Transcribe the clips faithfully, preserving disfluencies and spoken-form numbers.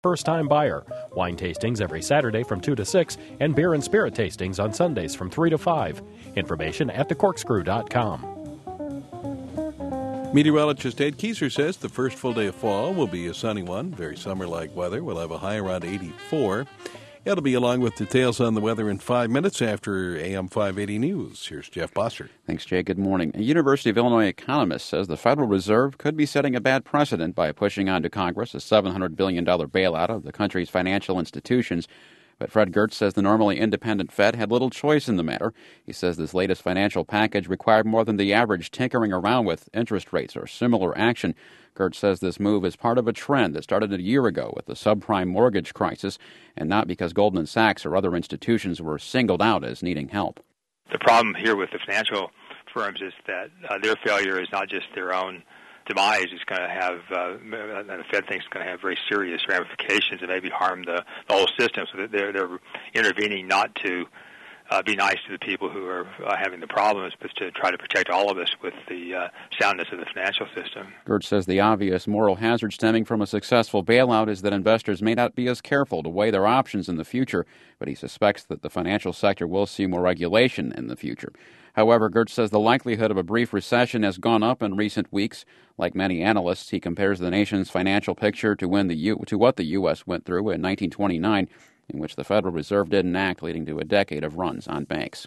First-time buyer. Wine tastings every Saturday from two to six and beer and spirit tastings on Sundays from three to five. Information at the corkscrew dot com. Meteorologist Ed Kieser says the first full day of fall will be a sunny one. Very summer-like weather. We'll have a high around eighty-four. It'll be along with details on the weather in five minutes after A M five eighty News. Here's Jeff Bossert. Thanks, Jay. Good morning. A University of Illinois economist says the Federal Reserve could be setting a bad precedent by pushing onto Congress a seven hundred billion dollars bailout of the country's financial institutions. But Fred Gertz says the normally independent Fed had little choice in the matter. He says this latest financial package required more than the average tinkering around with interest rates or similar action. Gertz says this move is part of a trend that started a year ago with the subprime mortgage crisis, and not because Goldman Sachs or other institutions were singled out as needing help. The problem here with the financial firms is that uh, their failure is not just their own demise. It's going to have, uh, and the Fed thinks it's going to have very serious ramifications and maybe harm the, the whole system. So they're, they're intervening not to uh, be nice to the people who are uh, having the problems, but to try to protect all of us with the uh, soundness of the financial system. Gertz says the obvious moral hazard stemming from a successful bailout is that investors may not be as careful to weigh their options in the future, but he suspects that the financial sector will see more regulation in the future. However, Gertz says the likelihood of a brief recession has gone up in recent weeks. Like many analysts, he compares the nation's financial picture to when the U- to what the U S went through in nineteen twenty-nine, in which the Federal Reserve didn't act, leading to a decade of runs on banks.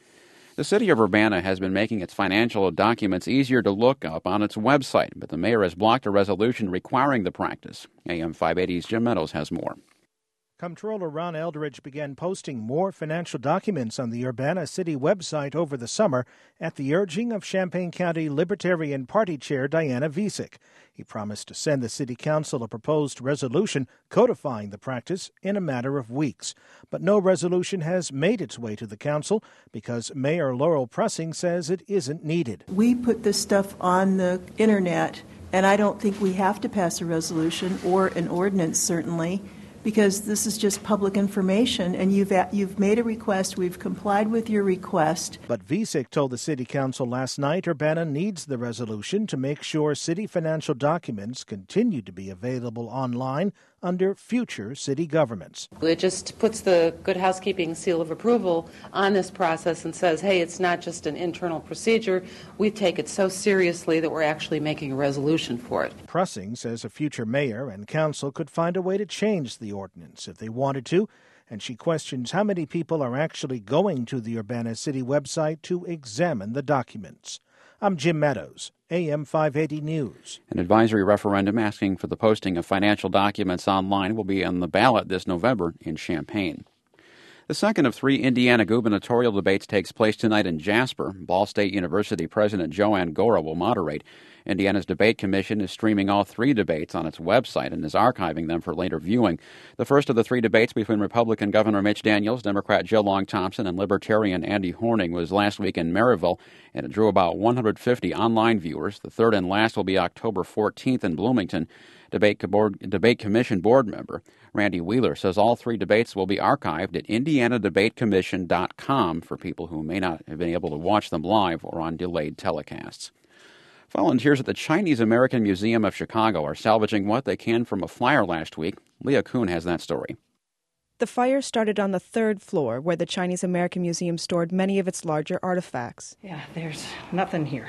The city of Urbana has been making its financial documents easier to look up on its website, but the mayor has blocked a resolution requiring the practice. A M five eighty's Jim Meadows has more. Comptroller Ron Eldridge began posting more financial documents on the Urbana City website over the summer at the urging of Champaign County Libertarian Party Chair Diana Visick. He promised to send the City Council a proposed resolution codifying the practice in a matter of weeks. But no resolution has made its way to the council because Mayor Laurel Pressing says it isn't needed. We put this stuff on the internet, and I don't think we have to pass a resolution or an ordinance, certainly, because this is just public information, and you've you've made a request. We've complied with your request. But Visick told the City Council last night Urbana needs the resolution to make sure city financial documents continue to be available online under future city governments. It just puts the good housekeeping seal of approval on this process and says, hey, it's not just an internal procedure. We take it so seriously that we're actually making a resolution for it. Pressing says a future mayor and council could find a way to change the ordinance if they wanted to, and she questions how many people are actually going to the Urbana City website to examine the documents. I'm Jim Meadows, A M five eighty News. An advisory referendum asking for the posting of financial documents online will be on the ballot this November in Champaign. The second of three Indiana gubernatorial debates takes place tonight in Jasper. Ball State University President Joanne Gora will moderate. Indiana's Debate Commission is streaming all three debates on its website and is archiving them for later viewing. The first of the three debates between Republican Governor Mitch Daniels, Democrat Jill Long Thompson, and Libertarian Andy Horning was last week in Maryville, and it drew about one hundred fifty online viewers. The third and last will be October fourteenth in Bloomington. Debate, board, Debate Commission board member Randy Wheeler says all three debates will be archived at indiana debate commission dot com for people who may not have been able to watch them live or on delayed telecasts. Volunteers at the Chinese American Museum of Chicago are salvaging what they can from a fire last week. Leah Kuhn has that story. The fire started on the third floor, where the Chinese American Museum stored many of its larger artifacts. Yeah, there's nothing here.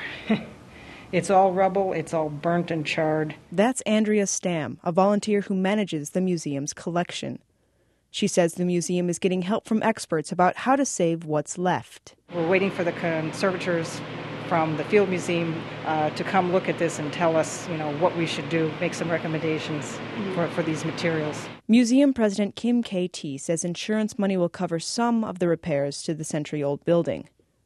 It's all rubble, it's all burnt and charred. That's Andrea Stam, a volunteer who manages the museum's collection. She says the museum is getting help from experts about how to save what's left. We're waiting for the conservators from the Field Museum uh, to come look at this and tell us, you know, what we should do, make some recommendations for, for these materials. Museum President Kim K-T says insurance money will cover some of the repairs to the century-old building.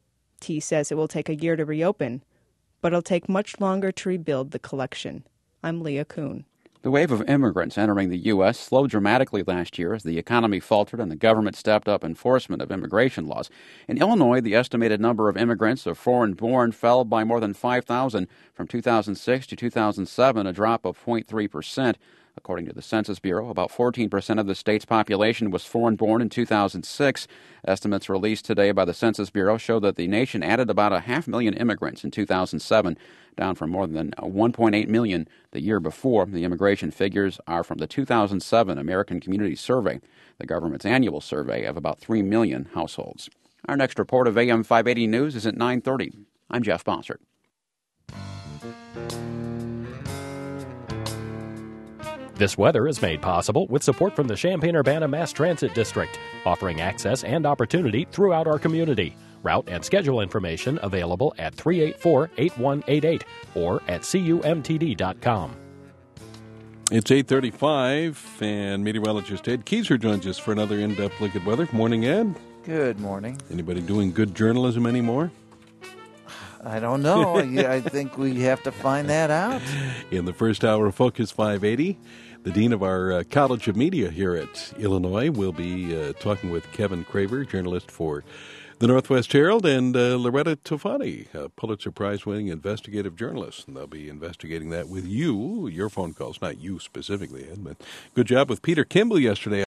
T says it will take a year to reopen, but it'll take much longer to rebuild the collection. I'm Leah Kuhn. The wave of immigrants entering the U S slowed dramatically last year as the economy faltered and the government stepped up enforcement of immigration laws. In Illinois, the estimated number of immigrants of foreign-born fell by more than five thousand from two thousand six to two thousand seven, a drop of zero point three percent. According to the Census Bureau, about fourteen percent of the state's population was foreign-born in two thousand six. Estimates released today by the Census Bureau show that the nation added about a half million immigrants in two thousand seven, down from more than one point eight million the year before. The immigration figures are from the two thousand seven American Community Survey, the government's annual survey of about three million households. Our next report of A M five eighty News is at nine thirty. I'm Jeff Bossert. This weather is made possible with support from the Champaign-Urbana Mass Transit District, offering access and opportunity throughout our community. Route and schedule information available at three eight four, eight one eight eight or at C U M T D dot com. It's eight thirty-five, and meteorologist Ed Kieser joins us for another in-depth look at weather. Morning, Ed. Good morning. Anybody doing good journalism anymore? I don't know. I think we have to find that out. In the first hour of Focus five eighty, the dean of our uh, College of Media here at Illinois will be uh, talking with Kevin Craver, journalist for the Northwest Herald, and uh, Loretta Tofani, a Pulitzer Prize-winning investigative journalist. And they'll be investigating that with you, your phone calls, not you specifically, Ed, but good job with Peter Kimball yesterday.